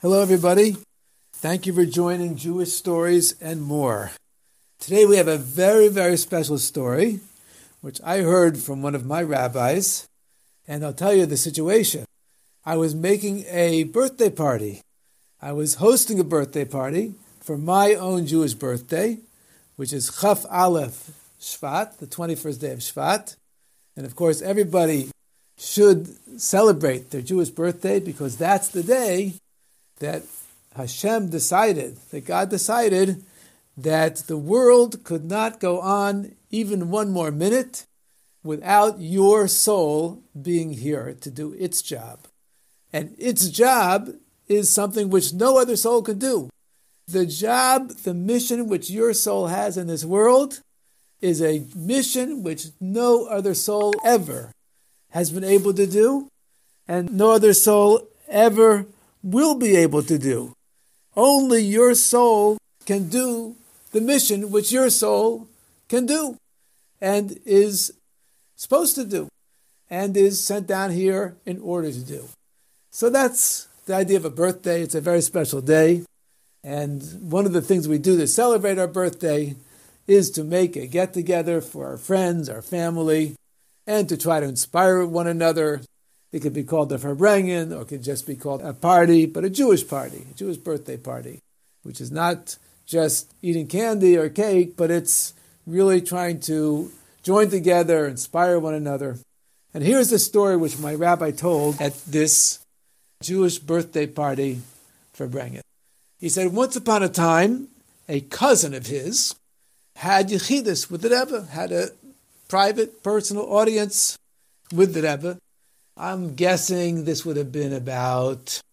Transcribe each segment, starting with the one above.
Hello, everybody. Thank you for joining Jewish Stories and More. Today we have a very, very special story, which I heard from one of my rabbis, and I'll tell you the situation. I was making a birthday party. I was hosting a birthday party for my own Jewish birthday, which is Chaf Aleph Shvat, the 21st day of Shvat. And of course, everybody should celebrate their Jewish birthday because that's the day that Hashem decided, that God decided that the world could not go on even one more minute without your soul being here to do its job. And its job is something which no other soul could do. The job, the mission which your soul has in this world is a mission which no other soul ever has been able to do, and no other soul ever will be able to do. Only your soul can do the mission which your soul can do and is supposed to do and is sent down here in order to do. So that's the idea of a birthday. It's a very special day. And one of the things we do to celebrate our birthday is to make a get-together for our friends, our family, and to try to inspire one another. It could be called a Farbrengen, or it could just be called a party, but a Jewish party, a Jewish birthday party, which is not just eating candy or cake, but it's really trying to join together, inspire one another. And here's the story which my rabbi told at this Jewish birthday party Farbrengen. He said, once upon a time, a cousin of his had Yechidus with the Rebbe, had a private, personal audience with the Rebbe. I'm guessing this would have been about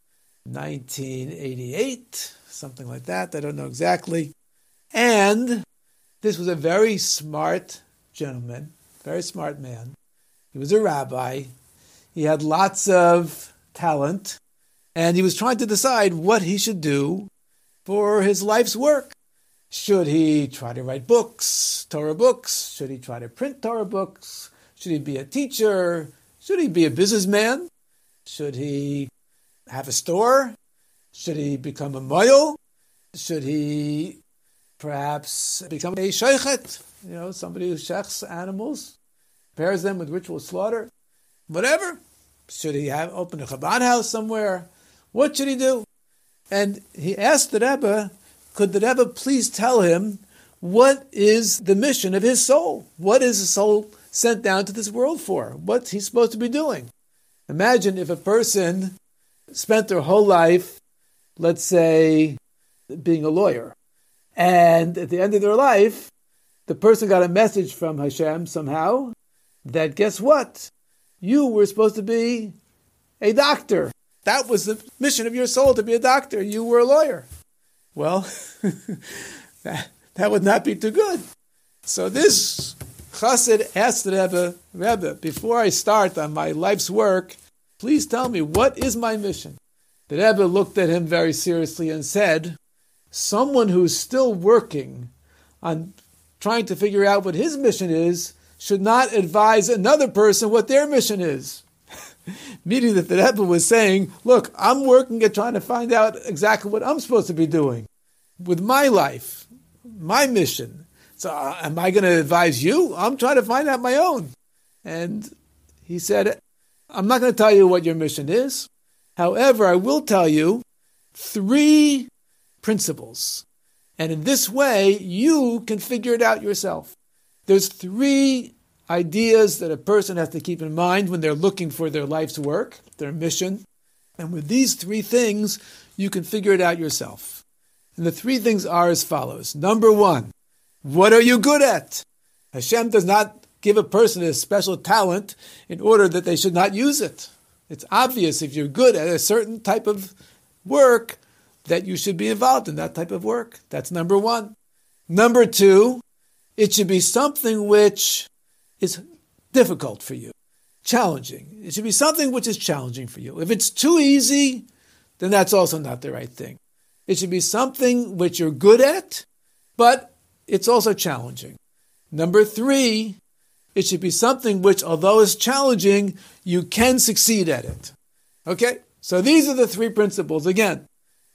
1988, something like that. I don't know exactly. And this was a very smart gentleman, very smart man. He was a rabbi. He had lots of talent. And he was trying to decide what he should do for his life's work. Should he try to write books, Torah books? Should he try to print Torah books? Should he be a teacher? Should he be a businessman? Should he have a store? Should he become a moyel? Should he perhaps become a sheichet? Somebody who shechs animals, prepares them with ritual slaughter? Whatever. Should he open a Chabad house somewhere? What should he do? And he asked the Rebbe, could the Rebbe please tell him what is the mission of his soul? What is the soul sent down to this world for? What's he supposed to be doing? Imagine if a person spent their whole life, let's say, being a lawyer. And at the end of their life, the person got a message from Hashem somehow that, guess what? You were supposed to be a doctor. That was the mission of your soul, to be a doctor. You were a lawyer. Well, that would not be too good. So this Chassid asked the Rebbe, before I start on my life's work, please tell me, what is my mission? The Rebbe looked at him very seriously and said, someone who's still working on trying to figure out what his mission is should not advise another person what their mission is. Meaning that the Rebbe was saying, look, I'm working at trying to find out exactly what I'm supposed to be doing with my life, my mission. So am I going to advise you? I'm trying to find out my own. And he said, I'm not going to tell you what your mission is. However, I will tell you 3 principles. And in this way, you can figure it out yourself. There's 3 ideas that a person has to keep in mind when they're looking for their life's work, their mission. And with these 3 things, you can figure it out yourself. And the 3 things are as follows. Number 1, what are you good at? Hashem does not give a person a special talent in order that they should not use it. It's obvious if you're good at a certain type of work that you should be involved in that type of work. That's number 1. Number 2, it should be something which is difficult for you, challenging. It should be something which is challenging for you. If it's too easy, then that's also not the right thing. It should be something which you're good at, but it's also challenging. Number 3, it should be something which, although it's challenging, you can succeed at it. Okay? So these are the 3 principles. Again,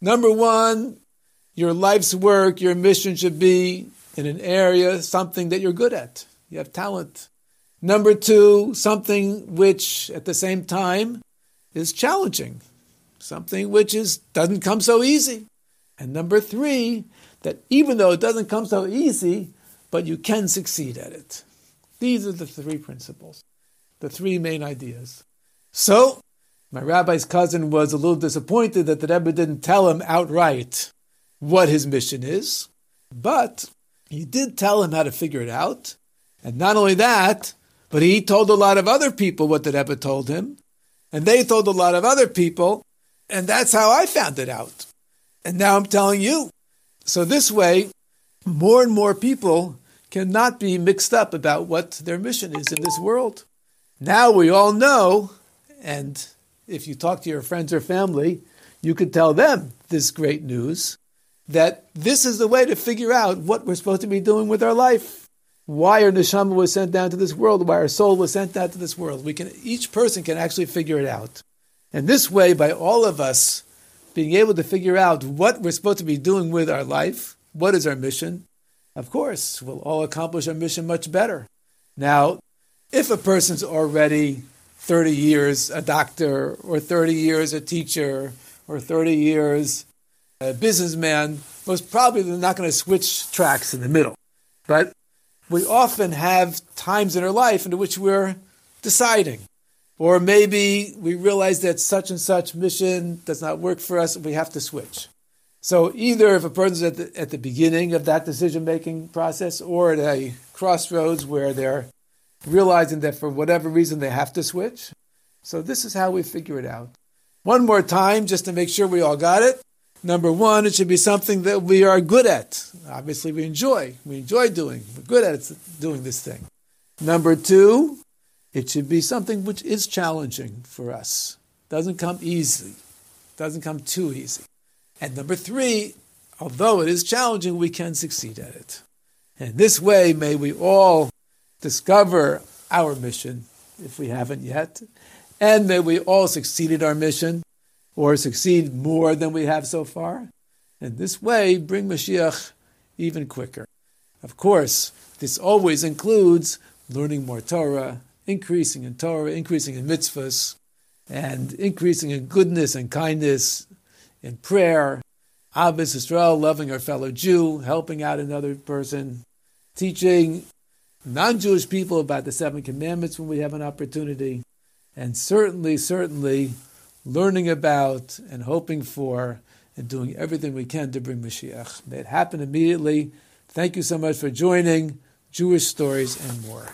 Number one, your life's work, your mission should be in an area, something that you're good at. You have talent. Number two, something which at the same time is challenging. Something which doesn't come so easy. And number three, that even though it doesn't come so easy, but you can succeed at it. These are the three principles, the three main ideas. So, my rabbi's cousin was a little disappointed that the Rebbe didn't tell him outright what his mission is, but he did tell him how to figure it out. And not only that, but he told a lot of other people what the Rebbe told him, and they told a lot of other people, and that's how I found it out. And now I'm telling you. So this way, more and more people cannot be mixed up about what their mission is in this world. Now we all know, and if you talk to your friends or family, you could tell them this great news, that this is the way to figure out what we're supposed to be doing with our life. Why our neshama was sent down to this world, why our soul was sent down to this world. Each person can actually figure it out. And this way, by all of us being able to figure out what we're supposed to be doing with our life, what is our mission, of course, we'll all accomplish our mission much better. Now, if a person's already 30 years a doctor, or 30 years a teacher, or 30 years a businessman, most probably they're not going to switch tracks in the middle. But we often have times in our life in which we're deciding. Or maybe we realize that such and such mission does not work for us and we have to switch. So either if a person's at the beginning of that decision-making process or at a crossroads where they're realizing that for whatever reason they have to switch. So this is how we figure it out. One more time, just to make sure we all got it. Number one, it should be something that we are good at. Obviously, we enjoy doing. We're good at doing this thing. Number two, it should be something which is challenging for us. Doesn't come easy. Doesn't come too easy. And number three, although it is challenging, we can succeed at it. And this way, may we all discover our mission, if we haven't yet, and may we all succeed at our mission, or succeed more than we have so far. And this way, bring Mashiach even quicker. Of course, this always includes learning more Torah, increasing in mitzvahs, and increasing in goodness and kindness, in prayer, Ahavas Yisrael, loving our fellow Jew, helping out another person, teaching non-Jewish people about the 7 commandments when we have an opportunity, and certainly learning about and hoping for and doing everything we can to bring Mashiach. May it happen immediately. Thank you so much for joining Jewish Stories and More.